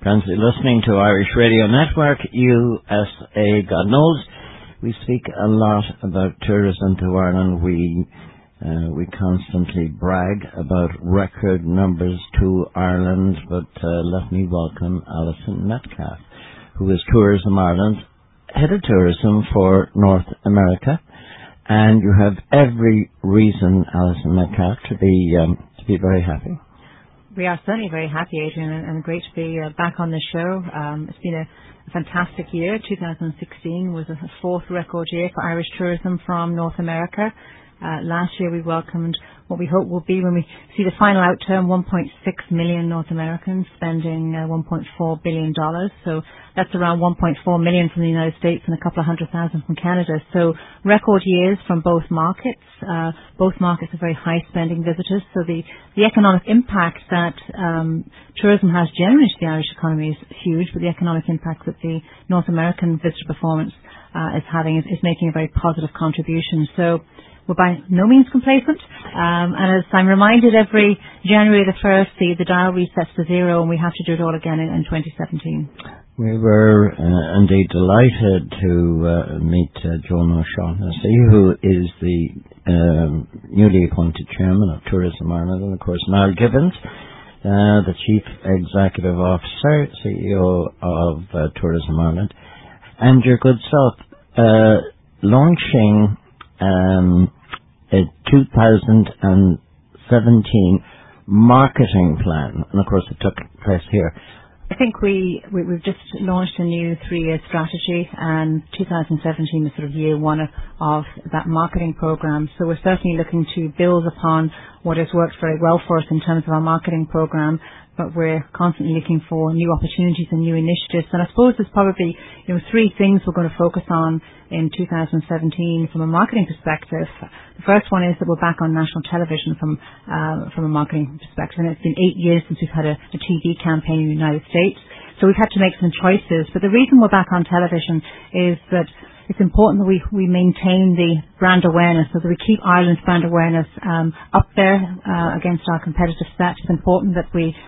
Friends, you're listening to Irish Radio Network, USA. God knows we speak a lot about tourism to Ireland. We constantly brag about record numbers to Ireland, but let me welcome Alison Metcalfe, who is Tourism Ireland, Head of Tourism for North America. And you have every reason, Alison Metcalfe, to be very happy. We are certainly very happy, Adrian, and great to be back on the show. It's been a fantastic year. 2016 was a fourth record year for Irish tourism from North America. Last year we welcomed what we hope will be, when we see the final outturn, 1.6 million North Americans spending $1.4 billion. So that's around 1.4 million from the United States and a couple of 100,000 from Canada. So record years from both markets. Both markets are very high spending visitors. So the economic impact that tourism has generally to the Irish economy is huge, but the economic impact that the North American visitor performance is having is making a very positive contribution. So we're by no means complacent, and as I'm reminded every January the 1st, the dial resets to zero, and we have to do it all again in 2017. We were indeed delighted to meet Joan O'Shaughnessy, who is the newly appointed chairman of Tourism Ireland, and of course Niall Gibbons, the chief executive officer, CEO of Tourism Ireland, and your good self, launching a 2017 marketing plan, and of course it took place here. I think we've just launched a new 3-year strategy, and 2017 is sort of year one of that marketing program. So we're certainly looking to build upon what has worked very well for us in terms of our marketing program, but we're constantly looking for new opportunities and new initiatives. And I suppose there's probably, three things we're going to focus on in 2017 from a marketing perspective. The first one is that we're back on national television from a marketing perspective, and it's been 8 years since we've had a TV campaign in the United States. So we've had to make some choices. But the reason we're back on television is that it's important that we maintain the brand awareness, so that we keep Ireland's brand awareness up there against our competitive set. It's important that we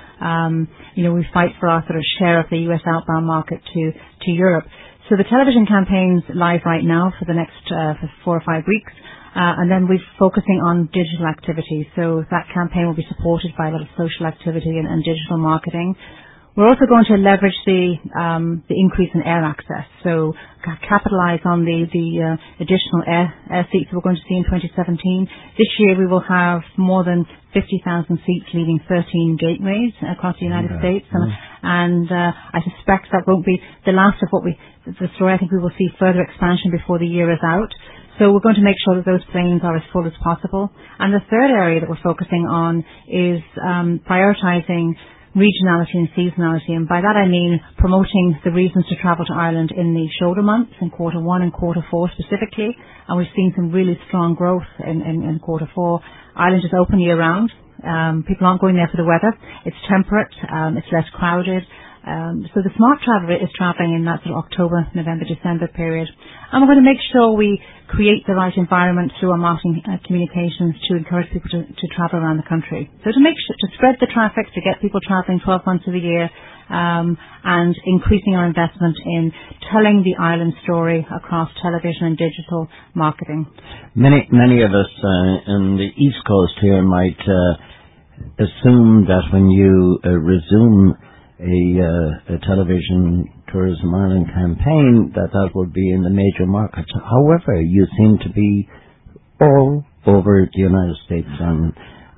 fight for our sort of share of the US outbound market to Europe. So the television campaign's live right now for the next for 4 or 5 weeks. And then we're focusing on digital activity. So that campaign will be supported by a lot of social activity and digital marketing. We're also going to leverage the increase in air access, so capitalise on the additional air seats that we're going to see in 2017. This year we will have more than 50,000 seats leaving 13 gateways across the United States, and I suspect that won't be the last of the story. I think we will see further expansion before the year is out. So we're going to make sure that those planes are as full as possible. And the third area that we're focusing on is prioritising regionality and seasonality, and by that I mean promoting the reasons to travel to Ireland in the shoulder months, in Q1 and Q4 specifically, and we've seen some really strong growth in Q4. Ireland is open year round. People aren't going there for the weather. It's temperate, it's less crowded. So the smart traveller is travelling in that sort of October, November, December period. And we're going to make sure we create the right environment through our marketing communications to encourage people to travel around the country. So to make sure to spread the traffic, to get people travelling 12 months of the year, and increasing our investment in telling the Ireland story across television and digital marketing. Many of us in the East Coast here might assume that when you resume a television Tourism Ireland campaign, that would be in the major markets. However, you seem to be all over the United States on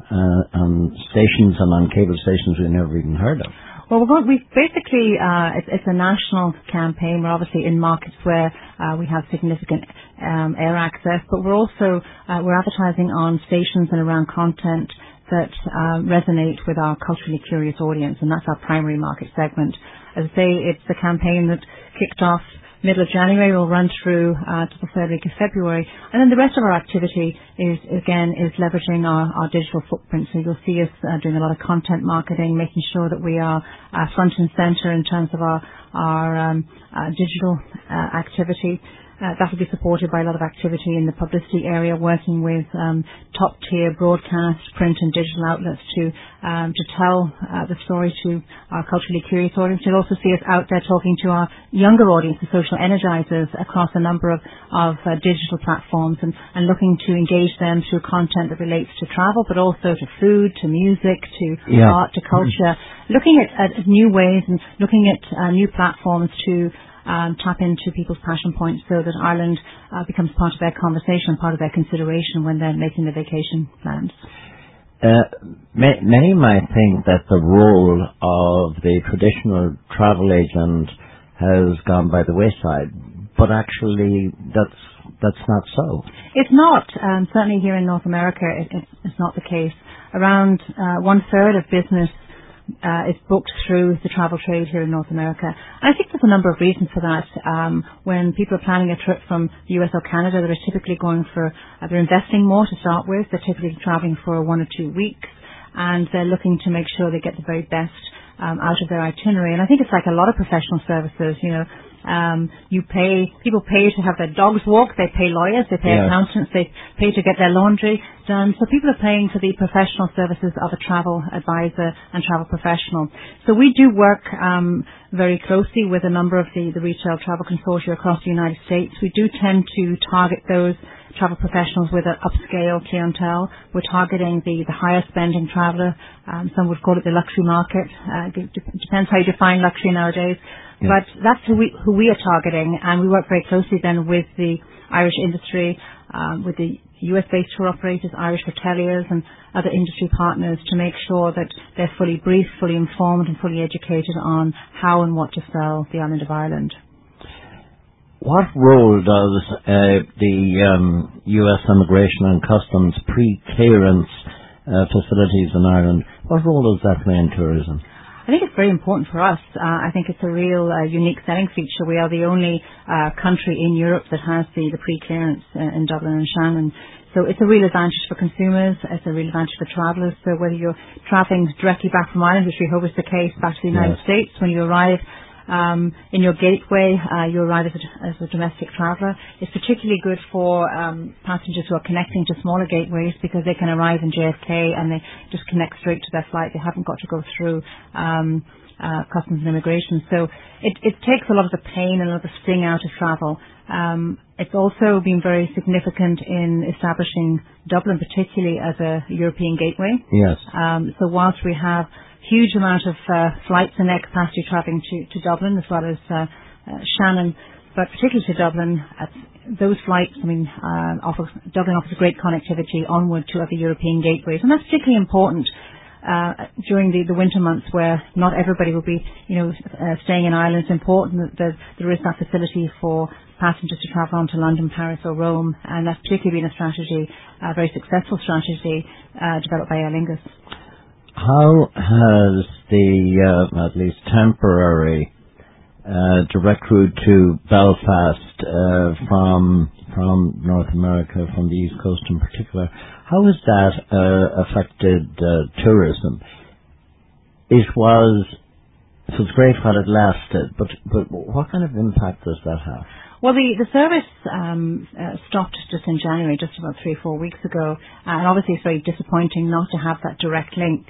stations and on cable stations we never even heard of. Well, we basically it's a national campaign. We're obviously in markets where we have significant air access, but we're also we're advertising on stations and around content that resonate with our culturally curious audience, and that's our primary market segment. As I say, it's a campaign that kicked off middle of January, will run through to the third week of February, and then the rest of our activity is leveraging our digital footprint. So you'll see us doing a lot of content marketing, making sure that we are front and centre in terms of our digital activity. that will be supported by a lot of activity in the publicity area, working with top-tier broadcast, print and digital outlets to tell the story to our culturally curious audience. You'll also see us out there talking to our younger audience, the social energizers, across a number of digital platforms and looking to engage them through content that relates to travel, but also to food, to music, to art, to culture, looking at new ways and looking at new platforms to tap into people's passion points so that Ireland becomes part of their conversation, part of their consideration when they're making their vacation plans. Many might think that the role of the traditional travel agent has gone by the wayside, but actually that's not so. It's not. Certainly here in North America, it's not the case. Around 1/3 of business is booked through the travel trade here in North America. And I think there's a number of reasons for that. When people are planning a trip from the US or Canada, they're typically going for, they're investing more to start with. They're typically traveling for 1 or 2 weeks, and they're looking to make sure they get the very best out of their itinerary. And I think it's like a lot of professional services, people pay to have their dogs walked, they pay lawyers, they pay accountants, they pay to get their laundry done. So people are paying for the professional services of a travel advisor and travel professional. So we do work very closely with a number of the retail travel consortia across the United States. We do tend to target those travel professionals with an upscale clientele. We're targeting the higher spending traveller. Some would call it the luxury market. Depends how you define luxury nowadays. Yeah. But that's who we are targeting, and we work very closely then with the Irish industry, with the US-based tour operators, Irish hoteliers and other industry partners to make sure that they're fully briefed, fully informed and fully educated on how and what to sell the island of Ireland. What role does the US Immigration and Customs pre-clearance facilities in Ireland, what role does that play in tourism? I think it's very important for us. I think it's a real unique selling feature. We are the only country in Europe that has the pre-clearance in Dublin and Shannon. So it's a real advantage for consumers. It's a real advantage for travellers. So whether you're travelling directly back from Ireland, which we hope is the case, back to the United States, when you arrive in your gateway, you arrive as a domestic traveller. It's particularly good for passengers who are connecting to smaller gateways because they can arrive in JFK and they just connect straight to their flight. They haven't got to go through customs and immigration. So it takes a lot of the pain and a lot of the sting out of travel. It's also been very significant in establishing Dublin, particularly as a European gateway. Yes. So whilst we have huge amount of flights and air capacity travelling to Dublin as well as Shannon, but particularly to Dublin, those flights, Dublin offers great connectivity onward to other European gateways, and that's particularly important during the winter months where not everybody will be, staying in Ireland. It's important that there is that facility for passengers to travel on to London, Paris or Rome, and that's particularly been a strategy, a very successful strategy developed by Aer Lingus. How has the, at least temporary, direct route to Belfast from North America, from the East Coast in particular, how has that affected tourism? It was great while it lasted, but what kind of impact does that have? Well, the service stopped just in January, just about 3 or 4 weeks ago, and obviously it's very disappointing not to have that direct link.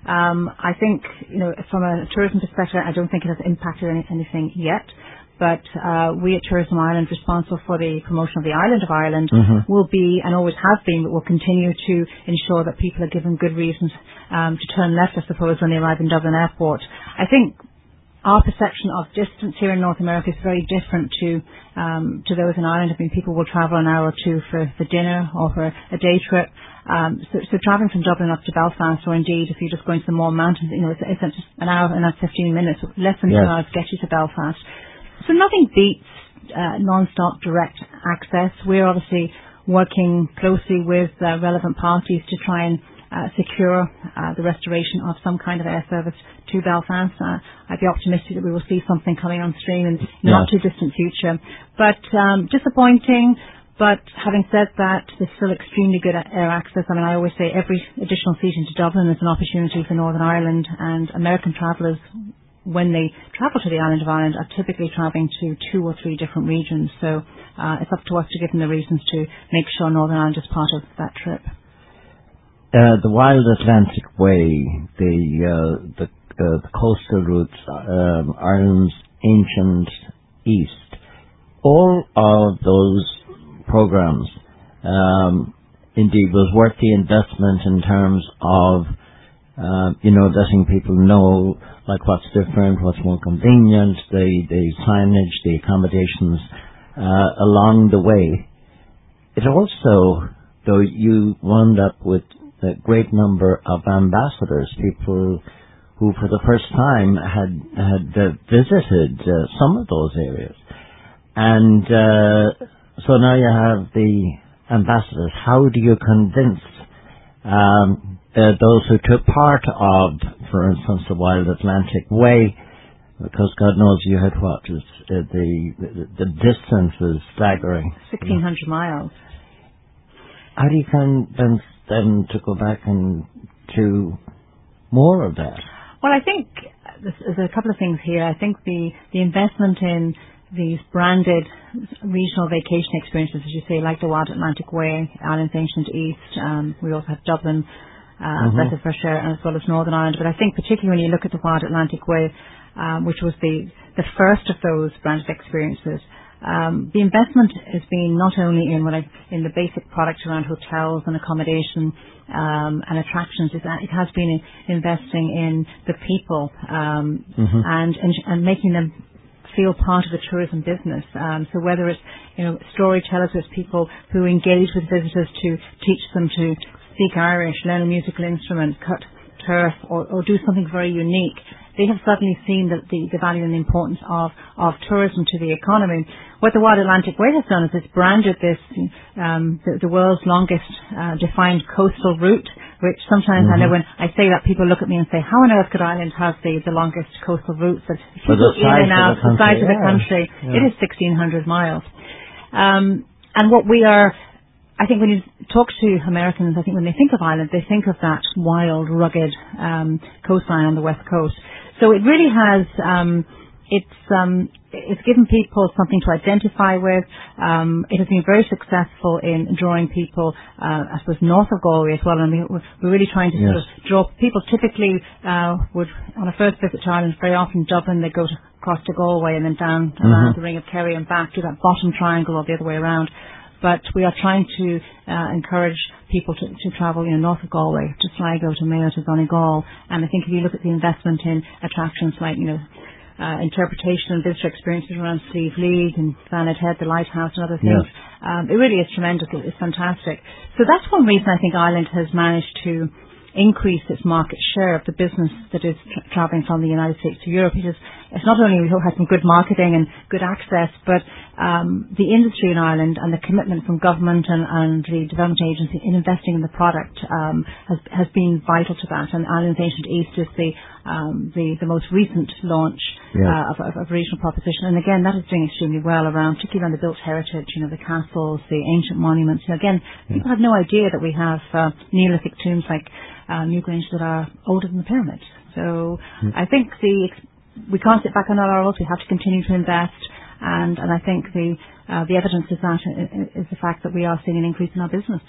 I think, from a tourism perspective, I don't think it has impacted anything yet, but we at Tourism Ireland, responsible for the promotion of the island of Ireland, will be, and always have been, but will continue to ensure that people are given good reasons to turn left, I suppose, when they arrive in Dublin Airport. I think our perception of distance here in North America is very different to those in Ireland. I mean, people will travel an hour or two for dinner or for a day trip. So travelling from Dublin up to Belfast, or indeed if you're just going to the more mountains, it's just an hour and 15 minutes, less than 2 hours to get you to Belfast. So nothing beats non-stop direct access. We're obviously working closely with relevant parties to try and secure the restoration of some kind of air service to Belfast. I'd be optimistic that we will see something coming on stream in not too distant future. But disappointing. But having said that, there's still extremely good air access. I mean, I always say every additional seat into Dublin is an opportunity for Northern Ireland, and American travellers when they travel to the island of Ireland, are typically travelling to 2 or 3 different regions. So it's up to us to give them the reasons to make sure Northern Ireland is part of that trip. The Wild Atlantic Way, the coastal routes, Ireland's ancient east, all of those programs indeed was worth the investment in terms of letting people know like what's different, what's more convenient, the signage, the accommodations along the way. It also, though, you wound up with a great number of ambassadors, people who for the first time had visited some of those areas. And so now you have the ambassadors. How do you convince those who took part of, for instance, the Wild Atlantic Way, because God knows you had what? The distance is staggering. 1,600 miles. How do you convince them to go back and do more of that? Well, I think there's a couple of things here. I think the investment in these branded regional vacation experiences, as you say, like the Wild Atlantic Way, Ireland's Ancient East. We also have Dublin, Breath of Fresh Air, and as well as Northern Ireland. But I think particularly when you look at the Wild Atlantic Way, which was the first of those branded experiences, the investment has been not only in the basic products around hotels and accommodation and attractions, it has been investing in the people and making them feel part of the tourism business. So whether it's storytellers, it's people who engage with visitors to teach them to speak Irish, learn a musical instrument, cut turf, or do something very unique. They have suddenly seen the value and the importance of tourism to the economy. What the Wild Atlantic Way has done is it's branded this the world's longest defined coastal route, which sometimes I know when I say that, people look at me and say, how on earth could Ireland have the longest coastal routes? But for the size of the country, it is 1,600 miles. And what we are, I think when you talk to Americans, I think when they think of Ireland, they think of that wild, rugged coastline on the west coast. So it really has, it's given people something to identify with. It has been very successful in drawing people, I suppose, north of Galway as well. And we're really trying to sort of draw people. Typically, would on a first visit to Ireland, very often Dublin, they go across to Galway and then down around the Ring of Kerry and back to that bottom triangle or the other way around. But we are trying to encourage people to travel north of Galway, to Sligo, to Mayo, to Donegal. And I think if you look at the investment in attractions like, interpretation and visitor experiences around Slieve League and Thanet Head, the Lighthouse and other things, it really is tremendous. It's fantastic. So that's one reason I think Ireland has managed to increase its market share of the business that is travelling from the United States to Europe. It's not only we have some good marketing and good access, but the industry in Ireland and the commitment from government and the development agency in investing in the product has been vital to that. And Ireland's Ancient East is the most recent launch of regional proposition. And again, that is doing extremely well particularly around the built heritage, the castles, the ancient monuments. Again, people have no idea that we have Neolithic tombs like Newgrange that are older than the pyramids. So I think we can't sit back on our laurels. We have to continue to invest, and I think the evidence is the fact that we are seeing an increase in our business.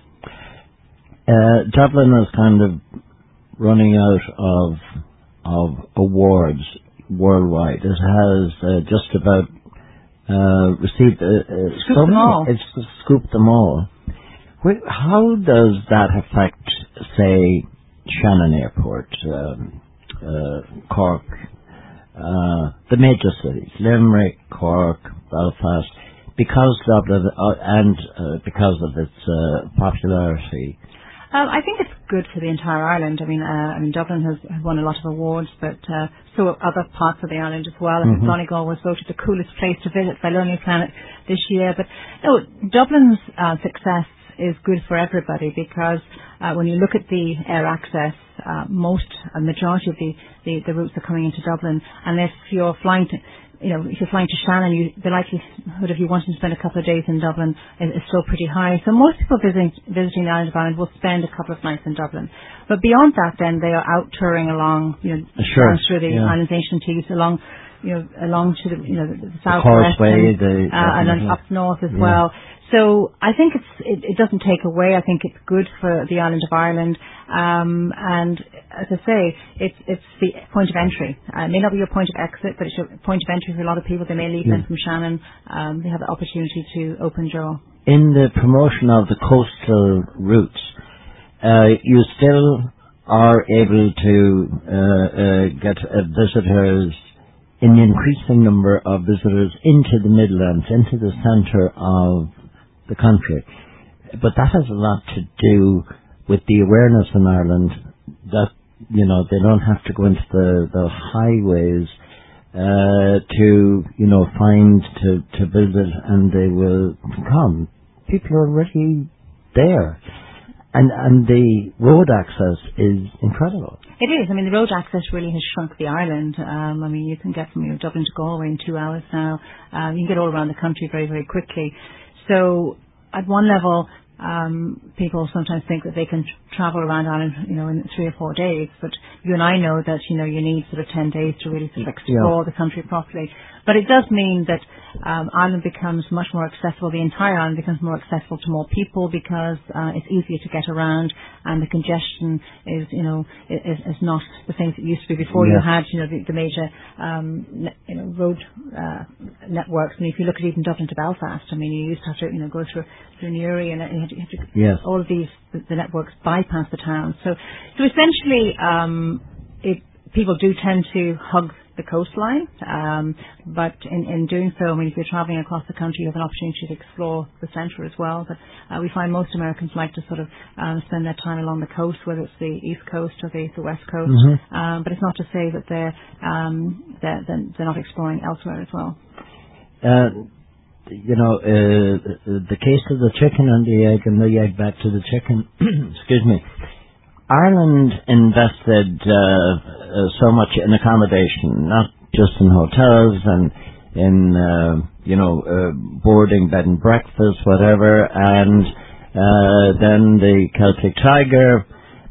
Dublin is kind of running out of awards worldwide. It has just about received It's scooped them all. How does that affect, say, Shannon Airport, Cork, the major cities, Limerick, Cork, Belfast, because of because of its popularity? I think it's good for the entire island. I mean, Dublin has won a lot of awards, but so have other parts of the island as well. I think Donegal was voted the coolest place to visit by Lonely Planet this year. But Dublin's success is good for everybody, because when you look at the air access, a majority of the routes are coming into Dublin, and if you're flying if you're flying to Shannon, the likelihood of you wanting to spend a couple of days in Dublin is still pretty high. So most people visiting the island of Ireland will spend a couple of nights in Dublin. But beyond that, then they are out touring along, down through the island's ancient keys, along to the southwest and then up north as well. So I think it doesn't take away. I think it's good for the island of Ireland. And as I say, it's the point of entry. It may not be your point of exit, but it's your point of entry for a lot of people. They may leave then from Shannon. They have the opportunity to open jaw. In the promotion of the coastal routes, you still are able to get visitors, in the increasing number of visitors, into the Midlands, into the centre of the country. But that has a lot to do with the awareness in Ireland that, they don't have to go into the highways to find to visit, and they will come. People are already there. And the road access is incredible. It is. I mean, the road access really has shrunk the island. You can get from Dublin to Galway in 2 hours now. You can get all around the country very, very quickly. So at one level, people sometimes think that they can travel around Ireland, in 3 or 4 days. But you and I know that, you need sort of 10 days to really sort of explore the country properly. But it does mean that Ireland becomes much more accessible. The entire island becomes more accessible to more people because it's easier to get around, and the congestion is not the same as it used to be before. You had the major road networks. And if you look at even Dublin to Belfast, you used to have to go through Newry, and you have to all of these the networks bypass the town. So essentially, people do tend to hug the coastline, but in doing so, if you're travelling across the country, you have an opportunity to explore the centre as well. But we find most Americans like to sort of spend their time along the coast, whether it's the east coast or the west coast. But it's not to say that they're not exploring elsewhere as well. The case of the chicken and the egg back to the chicken. Excuse me. Ireland invested so much in accommodation, not just in hotels and in boarding, bed and breakfast, whatever. And then the Celtic Tiger,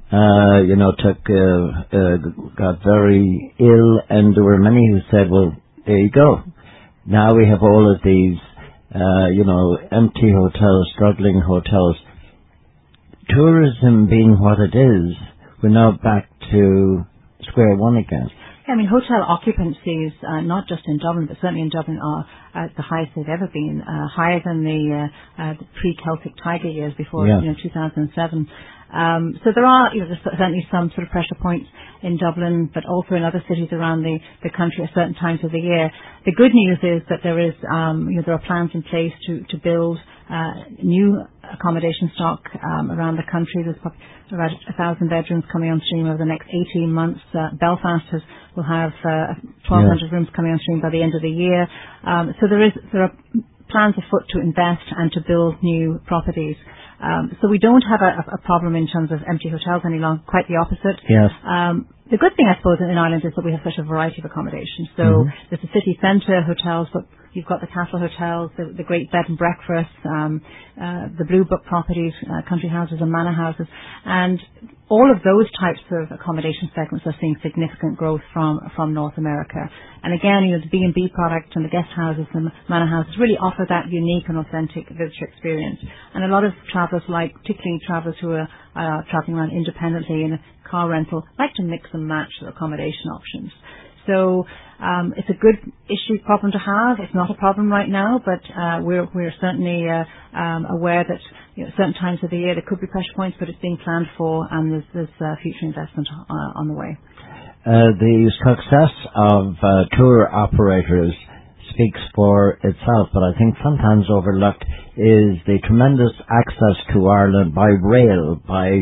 got very ill, and there were many who said, "Well, there you go. Now we have all of these, empty hotels, struggling hotels." Tourism being what it is, we're now back to square one again. Hotel occupancies, not just in Dublin, but certainly in Dublin, are at the highest they've ever been, higher than the pre-Celtic Tiger years before 2007. So there are there's certainly some sort of pressure points in Dublin, but also in other cities around the country at certain times of the year. The good news is that there is there are plans in place to build new accommodation stock around the country. There's about 1,000 bedrooms coming on stream over the next 18 months. Belfast will have 1,200 rooms coming on stream by the end of the year. So there are plans afoot to invest and to build new properties. So we don't have a problem in terms of empty hotels any longer, quite the opposite. Yes. The good thing, I suppose, in Ireland is that we have such a variety of accommodation. So there's the city centre hotels, but you've got the castle hotels, the great bed and breakfasts, the Blue Book properties, country houses and manor houses. And all of those types of accommodation segments are seeing significant growth from North America. And again, the B&B product and the guest houses and manor houses really offer that unique and authentic visitor experience. And a lot of travellers particularly travellers who are travelling around independently in a car rental, like to mix and match their accommodation options. So it's a good problem to have. It's not a problem right now, but we're certainly aware that certain times of the year there could be pressure points, but it's being planned for, and there's future investment on the way. The success of tour operators speaks for itself, but I think sometimes overlooked is the tremendous access to Ireland by rail, by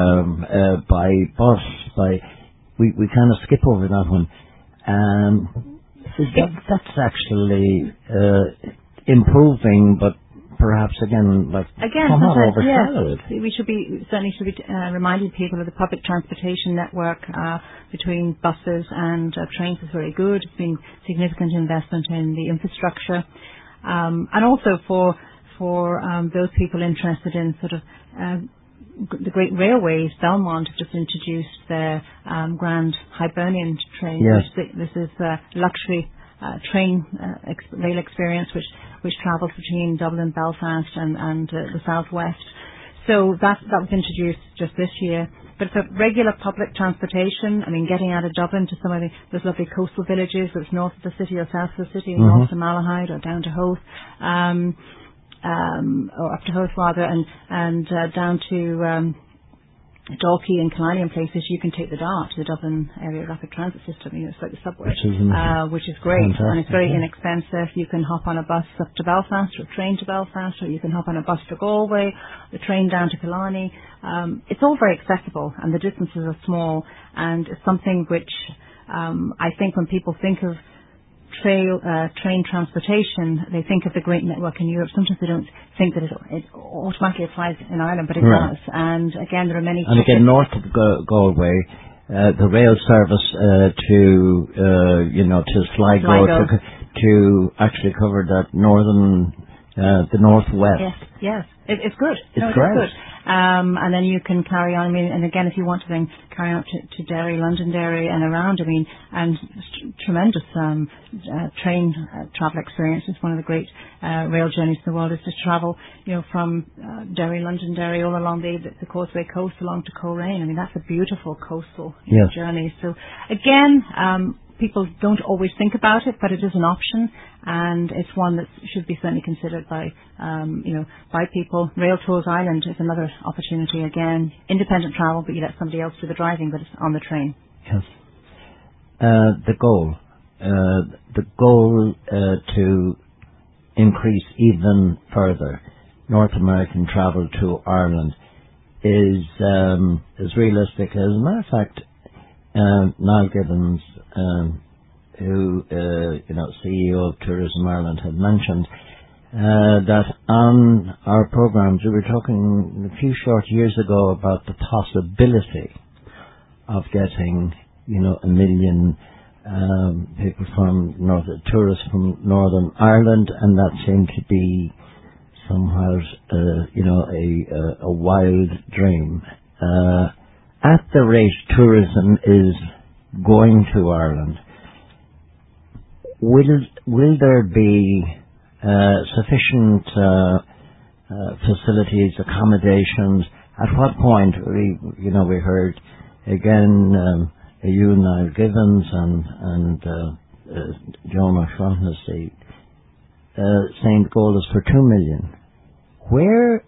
bus, we kind of skip over that one. That's actually improving, but perhaps again somewhat overshadowed. Yes. We certainly should be reminding people of the public transportation network between buses and trains is very good. It's been significant investment in the infrastructure, and also for those people interested in sort of the great railways. Belmont have just introduced their Grand Hibernian train. Yes. This is luxury train rail experience which travels between Dublin, Belfast and the southwest. So that was introduced just this year. But it's a regular public transportation. I mean, getting out of Dublin to some of those lovely coastal villages, whether it's north of the city or south of the city, north to Malahide or down to Howth, or up to Howth rather, and down to Dalkey and Killiney and places, you can take the DART, the Dublin Area Rapid Transit System. It's like the subway, which is great, and it's very inexpensive. You can hop on a bus up to Belfast, or a train to Belfast, or you can hop on a bus to Galway, the train down to Killiney. It's all very accessible, and the distances are small, and it's something which I think when people think of train transportation, they think of the great network in Europe. Sometimes they don't think that it automatically applies in Ireland, but it does. And again, there are many. And again, north of Galway, the rail service to Sligo to actually cover that the northwest. Yes, it's good. It's great. Good. And then you can carry on. I mean, and again, if you want to then carry on to Derry, Londonderry, and around. I mean, and tremendous train travel experience. It's one of the great rail journeys in the world. Is to travel, from Derry, Londonderry, all along the Causeway Coast, along to Coleraine. I mean, that's a beautiful coastal journey. So again, people don't always think about it, but it is an option, and it's one that should be certainly considered by people. Rail Tours Ireland is another opportunity. Again, independent travel, but you let somebody else do the driving, but it's on the train. Yes. The goal to increase even further North American travel to Ireland is realistic. As a matter of fact, Niall Gibbons, who CEO of Tourism Ireland, had mentioned that on our programs we were talking a few short years ago about the possibility of getting 1 million people tourists from Northern Ireland, and that seemed to be somewhat a wild dream. At the rate tourism is going to Ireland, will there be sufficient facilities, accommodations? At what point? We heard again you, Niall Gibbons, and Joan O'Shaughnessy saying the goal is for 2 million. Where?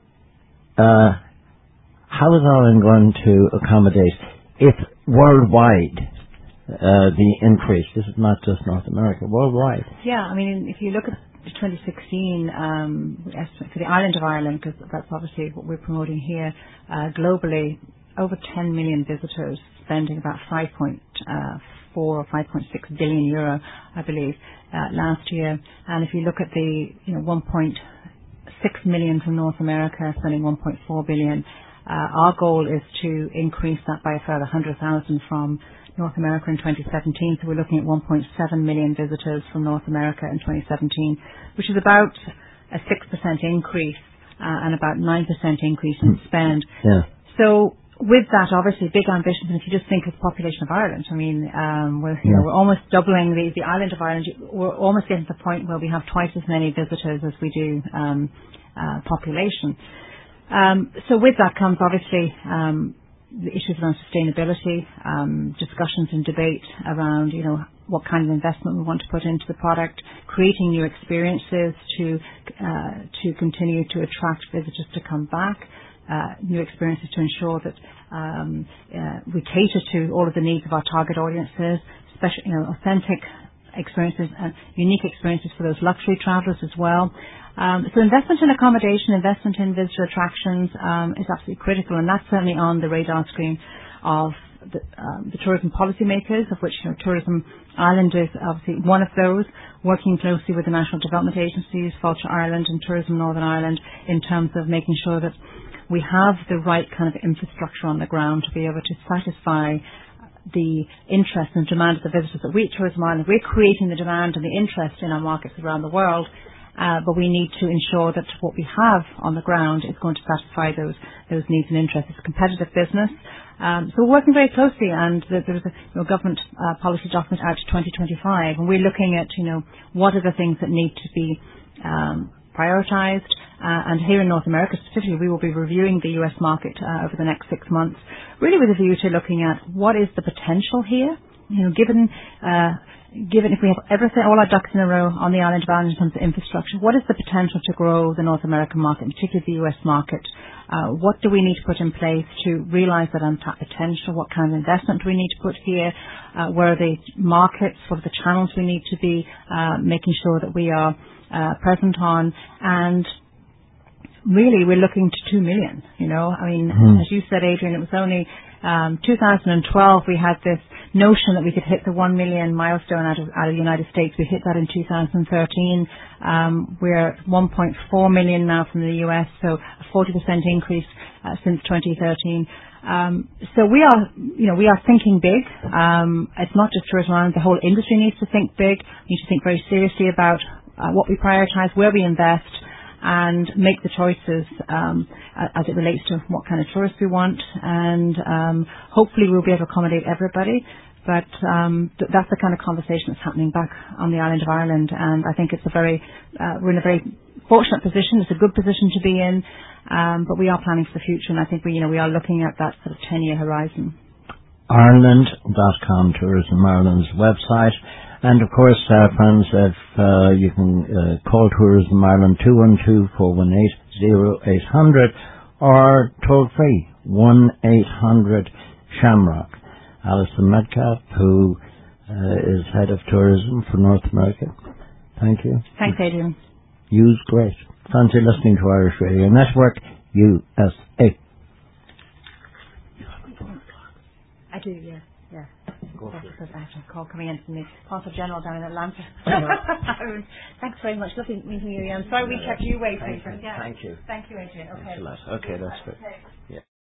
How is Ireland going to accommodate if worldwide the increase? This is not just North America, worldwide. Yeah, I mean, if you look at 2016 estimate for the island of Ireland, because that's obviously what we're promoting here, globally, over 10 million visitors, spending about 5.4 or 5.6 billion euro, I believe, last year. And if you look at the 1.6 million from North America, spending 1.4 billion, our goal is to increase that by a further 100,000 from North America in 2017. So we're looking at 1.7 million visitors from North America in 2017, which is about a 6% increase and about 9% increase in spend. Yeah. So with that, obviously, big ambitions. And if you just think of the population of Ireland, I mean, we're almost doubling the island of Ireland. We're almost getting to the point where we have twice as many visitors as we do population. So with that comes obviously the issues around sustainability, discussions and debate around what kind of investment we want to put into the product, creating new experiences to continue to attract visitors to come back, new experiences to ensure that we cater to all of the needs of our target audiences, especially authentic experiences and unique experiences for those luxury travellers as well. So investment in accommodation, investment in visitor attractions is absolutely critical, and that's certainly on the radar screen of the tourism policymakers, of which Tourism Ireland is obviously one of those, working closely with the National Development Agencies, Fáilte Ireland and Tourism Northern Ireland, in terms of making sure that we have the right kind of infrastructure on the ground to be able to satisfy the interest and demand of the visitors that we at Tourism Ireland, we're creating the demand and the interest in our markets around the world, but we need to ensure that what we have on the ground is going to satisfy those needs and interests. It's a competitive business. So we're working very closely, and there's a government policy document out to 2025, and we're looking at, what are the things that need to be prioritised. And here in North America specifically, we will be reviewing the US market over the next 6 months, really with a view to looking at what is the potential here. Given if we have everything, all our ducks in a row on the island of Ireland in terms of infrastructure, what is the potential to grow the North American market, particularly the US market? What do we need to put in place to realise that untapped potential? What kind of investment do we need to put here? Where are the markets? What are the channels we need to be making sure that we are present on? And really, we're looking to 2 million, As you said, Adrian, it was only 2012 we had this notion that we could hit the 1 million milestone out of the United States. We hit that in 2013. We're at 1.4 million now from the US, so a 40% increase since 2013. So we are thinking big. It's not just Tourism Ireland. The whole industry needs to think big. We need to think very seriously about what we prioritise, where we invest, and make the choices as it relates to what kind of tourists we want. And hopefully we'll be able to accommodate everybody. But that's the kind of conversation that's happening back on the island of Ireland. And I think we're in a very fortunate position. It's a good position to be in. But we are planning for the future. And I think we are looking at that sort of 10-year horizon. Ireland.com, Tourism Ireland's website. And of course, friends, if you can call Tourism Ireland 212-418-0800 or toll free 1-800-SHAMROCK. Alison Metcalf, who is head of tourism for North America. Thank you. Thanks, Adrian. You's great. Fancy listening to Irish Radio Network, USA. I do, yeah. Go for it. I have a call coming in from the Consul General down in Atlanta. Thanks very much. Lovely meeting you again. Sorry we kept you waiting. Thank you. Thank you, Adrian. Okay. Okay, that's good. Yeah.